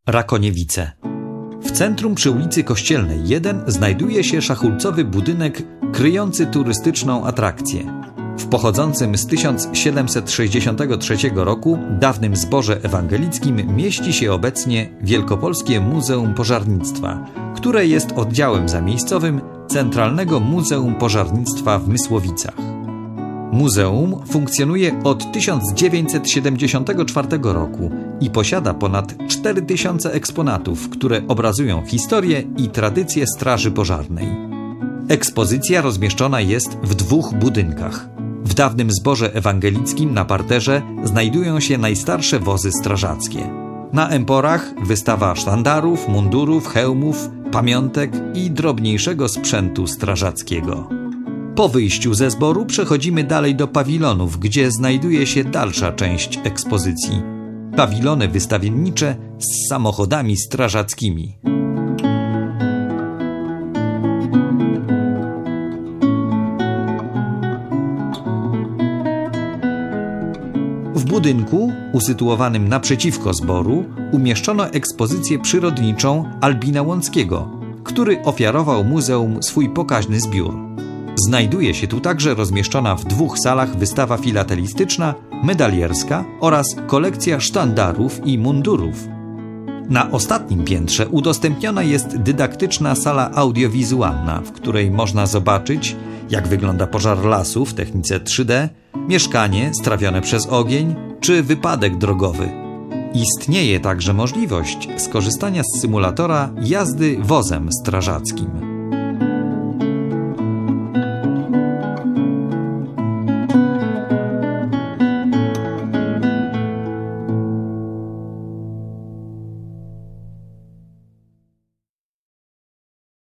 Rakoniewice. W centrum przy ulicy Kościelnej 1 znajduje się szachulcowy budynek kryjący turystyczną atrakcję. W pochodzącym z 1763 roku dawnym zborze ewangelickim mieści się obecnie Wielkopolskie Muzeum Pożarnictwa, które jest oddziałem zamiejscowym Centralnego Muzeum Pożarnictwa w Mysłowicach. Muzeum funkcjonuje od 1974 roku i posiada ponad 4000 eksponatów, które obrazują historię i tradycje straży pożarnej. Ekspozycja rozmieszczona jest w 2 budynkach. W dawnym zborze ewangelickim na parterze znajdują się najstarsze wozy strażackie. Na emporach wystawa sztandarów, mundurów, hełmów, pamiątek i drobniejszego sprzętu strażackiego. Po wyjściu ze zboru przechodzimy dalej do pawilonów, gdzie znajduje się dalsza część ekspozycji. Pawilony wystawiennicze z samochodami strażackimi. W budynku, usytuowanym naprzeciwko zboru, umieszczono ekspozycję przyrodniczą Albina Łąckiego, który ofiarował muzeum swój pokaźny zbiór. Znajduje się tu także rozmieszczona w 2 salach wystawa filatelistyczna, medalierska oraz kolekcja sztandarów i mundurów. Na ostatnim piętrze udostępniona jest dydaktyczna sala audiowizualna, w której można zobaczyć, jak wygląda pożar lasu w technice 3D, mieszkanie strawione przez ogień czy wypadek drogowy. Istnieje także możliwość skorzystania z symulatora jazdy wozem strażackim.